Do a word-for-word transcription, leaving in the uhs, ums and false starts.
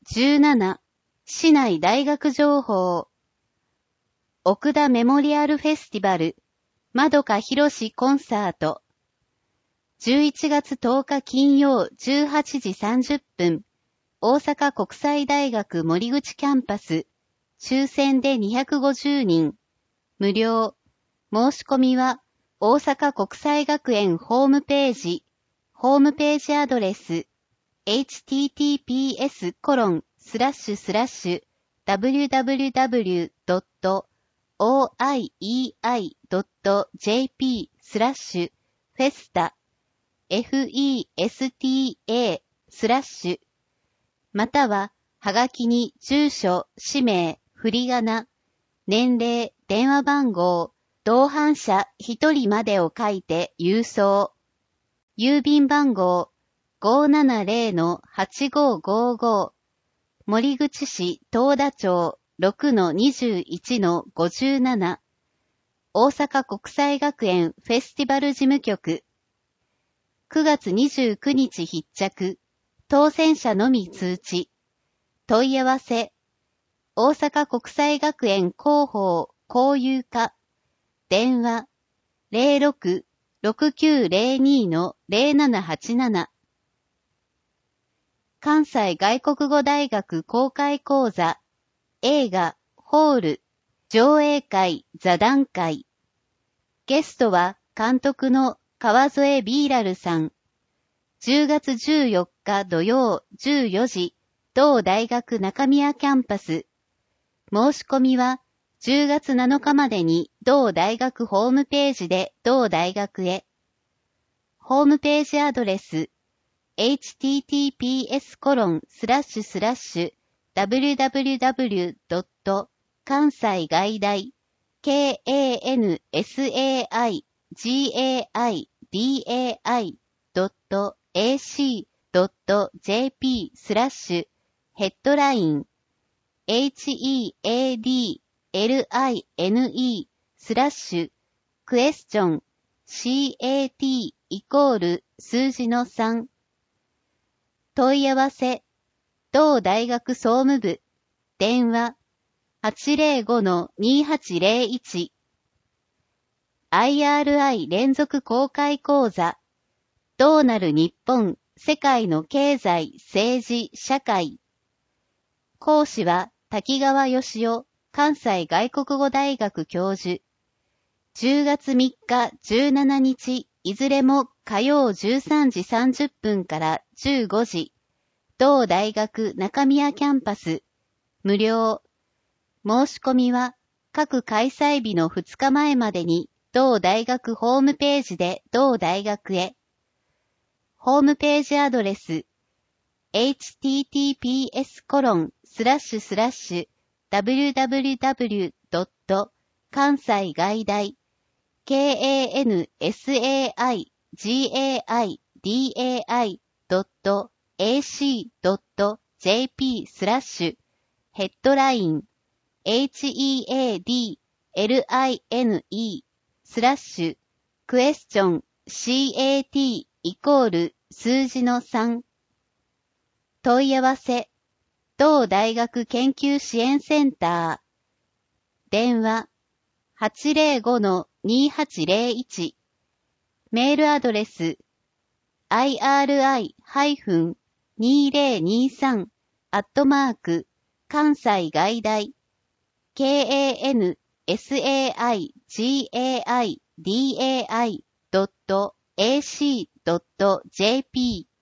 じゅうなな、市内大学情報。奥田メモリアルフェスティバル、まどかひろしコンサート。じゅういちがつとおか金曜じゅうはちじさんじゅっぷん、大阪国際大学森口キャンパス、抽選でにひゃくごじゅうにん、無料。申し込みは、大阪国際学園ホームページ、ホームページアドレス、エイチティーティーピーエスコロンスラッシュスラッシュダブリュダブリュダブリュドットオーアイイーアイドットジェーピースラッシュフェスタ フェスタ スラッシュまたははがきに住所、氏名、振り仮名、年齢、電話番号、同伴者ひとりまでを書いて郵送。郵便番号 ごーななぜろのはちごーごーごー 森口市東田町 ろくのにじゅういちのごじゅうなな 大阪国際学園フェスティバル事務局くがつにじゅうくにち必着当選者のみ通知問い合わせ大阪国際学園広報交友課電話 ゼロろく ろくきゅうゼロに のゼロななはちなな関西外国語大学公開講座映画ホール上映会座談会ゲストは監督の川添ビーラルさんじゅうがつじゅうよっか土曜じゅうよじ同大学中宮キャンパス申し込みはじゅうがつなのかまでに同大学ホームページで同大学へホームページアドレスエイチティーティーピーエスコロンスラッシュスラッシュダブリュダブリュダブリュドット関西外大 カンサイガイダイドットエーシードットジェーピースラッシュヘッドライン ヘッドライン スラッシュクエスチョン カト イコール数字のさん問い合わせ同大学総務部電話 はちゼロごのにはちゼロいち アイアールアイ 連続公開講座どうなる日本世界の経済政治社会講師は滝川義夫関西外国語大学教授じゅうがつみっかじゅうしちにちいずれも火曜じゅうさんじさんじゅっぷんからじゅうごじ同大学中宮キャンパス無料申し込みは各開催日のふつかまえまでに同大学ホームページで同大学へホームページアドレス エイチティーティーピーエスコロンスラッシュスラッシュダブリュダブリュダブリュドット関西外大 カンサイガイダイドットエーシードットジェーピースラッシュヘッドライン ヘッドライン スラッシュクエスチョン カト イコール数字のさん問い合わせ同大学研究支援センター電話 はちゼロごのにはちゼロいち メールアドレス アイアールアイにせんにじゅうさん アットマーク関西外大 カンサイガイダイドットエーシードットジェーピー